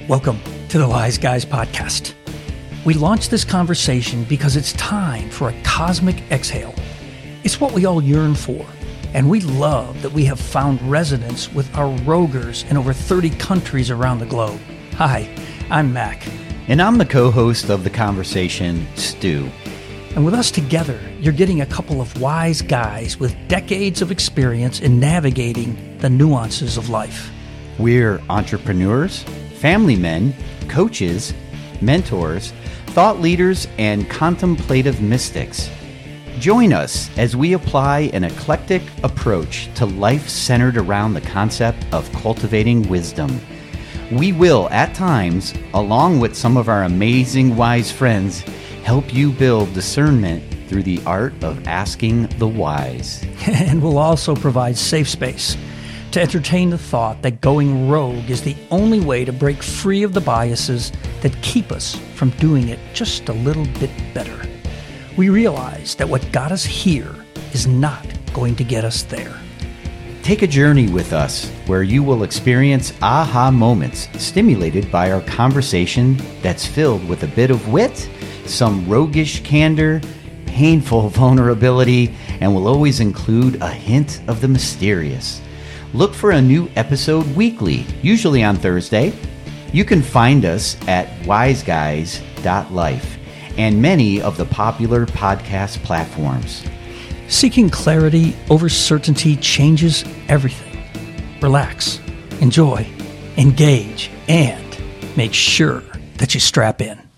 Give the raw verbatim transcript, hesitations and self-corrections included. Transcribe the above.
Welcome to the Wise Guys Podcast. We launched this conversation because it's time for a cosmic exhale. It's what we all yearn for, and we love that we have found resonance with our Rogers in over thirty countries around the globe. Hi, I'm Mac. And I'm the co-host of the conversation, Stu. And with us together, you're getting a couple of wise guys with decades of experience in navigating the nuances of life. We're entrepreneurs, family men, coaches, mentors, thought leaders, and contemplative mystics. Join us as we apply an eclectic approach to life centered around the concept of cultivating wisdom. We will, at times, along with some of our amazing wise friends, help you build discernment through the art of asking the wise. And we'll also provide safe space to entertain the thought that going rogue is the only way to break free of the biases that keep us from doing it just a little bit better. We realize that what got us here is not going to get us there. Take a journey with us where you will experience aha moments stimulated by our conversation that's filled with a bit of wit, some roguish candor, painful vulnerability, and will always include a hint of the mysterious. Look for a new episode weekly, usually on Thursday. You can find us at wise guys dot life and many of the popular podcast platforms. Seeking clarity over certainty changes everything. Relax, enjoy, engage, and make sure that you strap in.